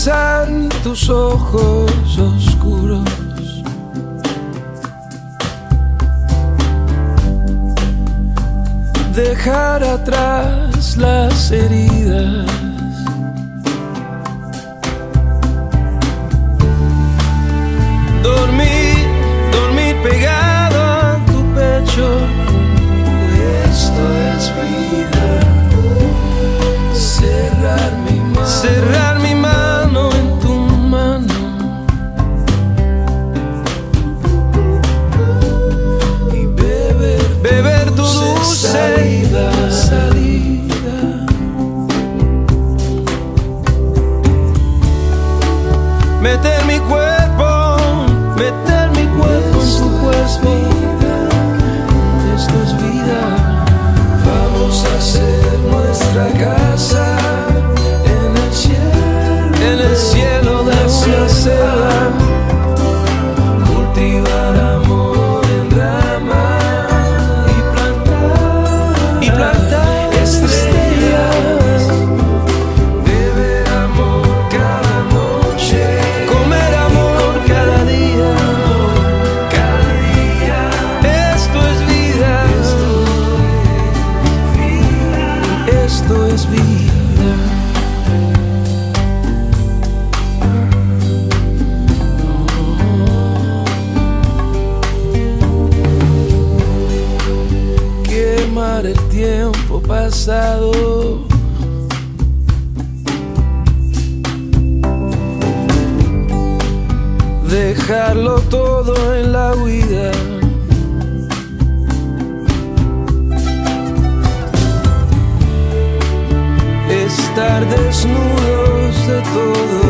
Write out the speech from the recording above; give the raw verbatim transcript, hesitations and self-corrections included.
besar tus ojos oscuros. Dejar atrás las heridas. Dormir, dormir pegado a tu pecho. Esto es vida. Cerrar mi mano, cerrar mi mano en tu mano. Y beber, beber tu dulce salida, salida. Meter mi cuerpo, meter mi cuerpo en tu cuerpo. Esto es vida. Vamos a hacer nuestra casa en el cielo, en el cielo de una selva. Cultivar amor en rama y plantar, y plantar estrellas. Beber amor cada noche, comer amor cada día, cada día. Esto es vida. Esto es vida. Quemar el tiempo pasado. Dejarlo todo en la huida. Estar desnudos de todo.